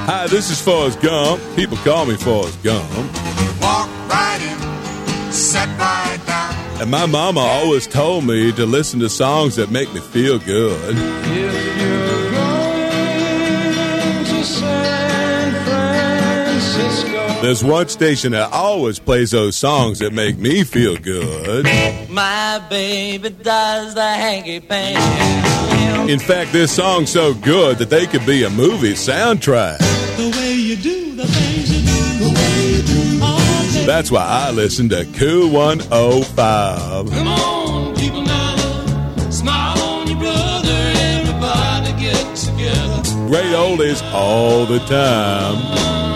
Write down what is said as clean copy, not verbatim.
Hi, this is Forrest Gump. People call me Forrest Gump. Walk right in, sit right down. And my mama always told me to listen to songs that make me feel good. If you're going to San Francisco, There's one station that always plays those songs that make me feel good. My baby does the hanky-panky. In fact, this song's so good that they could be a movie soundtrack. the way you do the things you do, the way you do all day. That's why I listen to Cool 105. Come on, people now, smile on your brother, everybody get together. Great oldies all the time.